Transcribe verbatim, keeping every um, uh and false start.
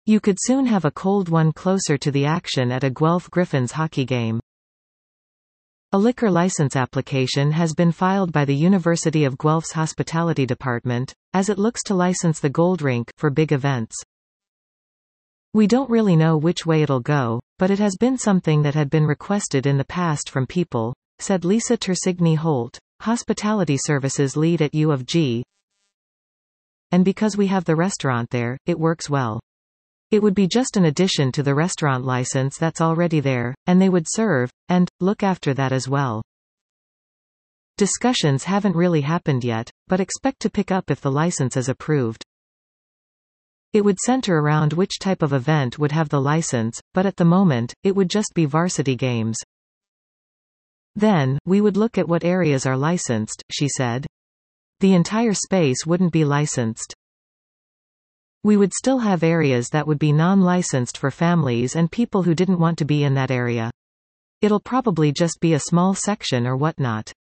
You could soon have a cold one closer to the action at a Guelph Griffins hockey game. A liquor license application has been filed by the University of Guelph's Hospitality Department, as it looks to license the Goldrink for big events. We don't really know which way it'll go, but it has been something that had been requested in the past from people, said Lisa Tersigny-Holt, hospitality services lead at U of G. And because we have the restaurant there, it works well. It would be just an addition to the restaurant license that's already there, and they would serve, and, look after that as well. Discussions haven't really happened yet, but expect to pick up if the license is approved. It would center around which type of event would have the license, but at the moment, it would just be varsity games. Then, we would look at what areas are licensed, she said. The entire space wouldn't be licensed. We would still have areas that would be non-licensed for families and people who didn't want to be in that area. It'll probably just be a small section or whatnot.